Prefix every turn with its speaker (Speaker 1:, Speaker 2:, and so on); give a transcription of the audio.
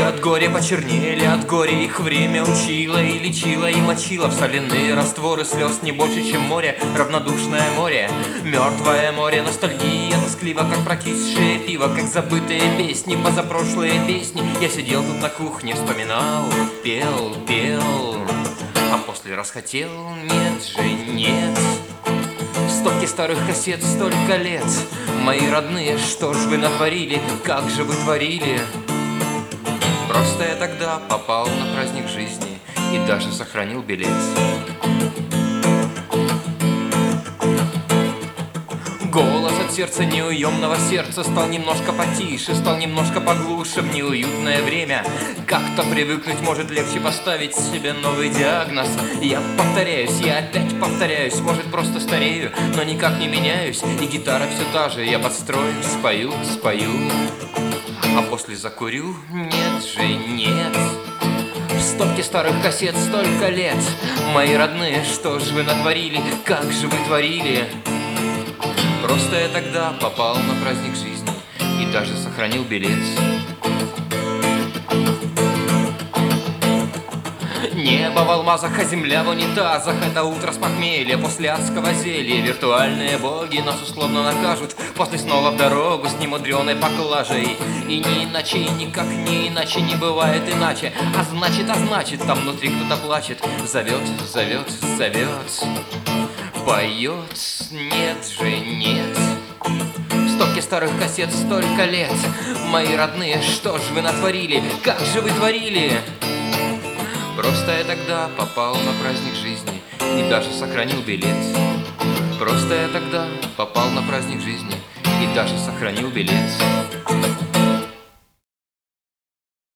Speaker 1: от горя почернели, от горя их время учило и лечило, и мочило в соляные растворы слез не больше, чем море, равнодушное море, мертвое море, ностальгия тоскливо, как прокисшее пиво, как забытые песни, позапрошлые песни. Я сидел тут на кухне, вспоминал, пел, пел, а после расхотел, нет же, нет. Стопки старых кассет, столько лет. Мои родные, что ж вы натворили, как же вы творили? Просто я тогда попал на праздник жизни и даже сохранил билет. Голос от сердца неуемного сердца стал немножко потише, стал немножко поглуше в неуютное время. Как-то привыкнуть может легче поставить себе новый диагноз. Я повторяюсь, я опять повторяюсь, может просто старею, но никак не меняюсь. И гитара все та же, я подстрою, спою, спою, а после закурю, нет же, нет. В стопке старых кассет столько лет. Мои родные, что ж вы натворили, как же вы творили? Просто я тогда попал на праздник жизни и даже сохранил билет. Небо в алмазах, а земля в унитазах. Это утро с похмелья после адского зелья. Виртуальные боги нас условно накажут. После снова в дорогу с немудреной поклажей. И не иначе, и никак не иначе, не бывает иначе. А значит, там внутри кто-то плачет. Зовет, зовет, зовет, поет, нет же, нет. В стопке старых кассет столько лет. Мои родные, что ж вы натворили, как же вы творили? Просто я тогда попал на праздник жизни и даже сохранил билет. Просто я тогда попал на праздник жизни и даже сохранил билет.